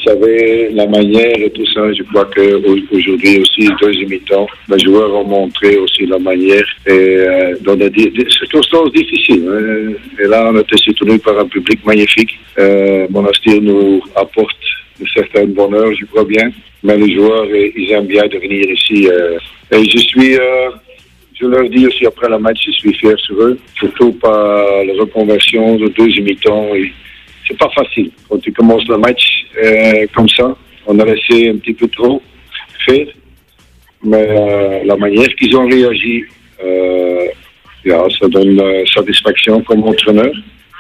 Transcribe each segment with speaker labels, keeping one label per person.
Speaker 1: savez, la manière et tout ça, je crois qu'aujourd'hui aussi, deuxième mi-temps, les joueurs ont montré aussi la manière et dans des circonstances difficiles. Et là, on a été soutenu par un public magnifique. Monastir nous apporte un certain bonheur, je crois bien. Mais les joueurs, ils aiment bien de venir ici. Et je leur dis aussi après le match, je suis fier sur eux, surtout par la reconversion de deuxième mi-temps. C'est pas facile quand tu commences le match comme ça. On a laissé un petit peu trop faire, mais la manière qu'ils ont réagi, ça donne satisfaction comme entraîneur.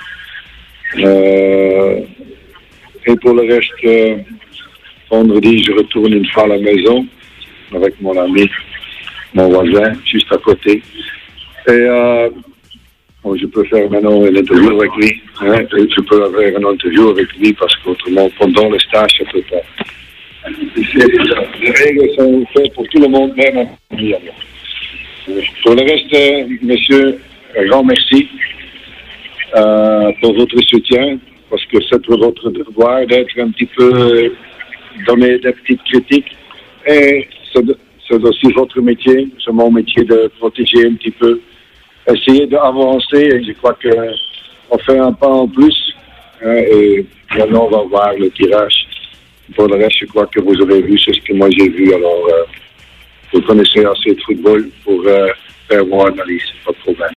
Speaker 1: Et pour le reste, vendredi, je retourne une fois à la maison avec mon ami, mon voisin, juste à côté. Et je peux faire maintenant une interview avec lui. Je peux faire une interview avec lui parce qu'autrement, pendant le stage, ça peut pas. Les règles sont faites pour tout le monde, même en famille. Pour le reste, messieurs, un grand merci pour votre soutien, parce que c'est votre devoir d'être un petit peu donner des petites critiques. Et c'est aussi votre métier, c'est mon métier de protéger un petit peu, essayer d'avancer, et je crois qu'on fait un pas en plus, et maintenant on va voir le tirage. Pour le reste, je crois que vous avez vu ce que moi j'ai vu, alors vous connaissez assez de football pour faire vos analyses, pas de problème.